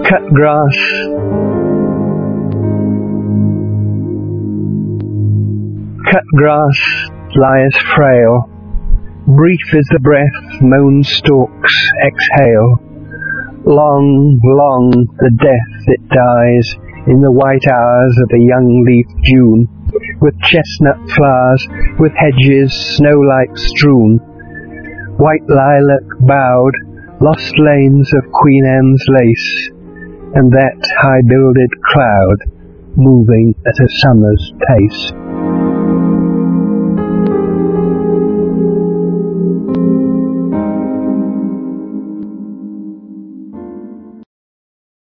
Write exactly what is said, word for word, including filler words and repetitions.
Cut grass, cut grass lies frail, brief is the breath mown stalks exhale. Long, long the death that dies in the white hours of a young leaf June, with chestnut flowers, with hedges snow-like strewn, white lilac bowed, lost lanes of Queen Anne's lace, and that high-builded cloud moving at a summer's pace.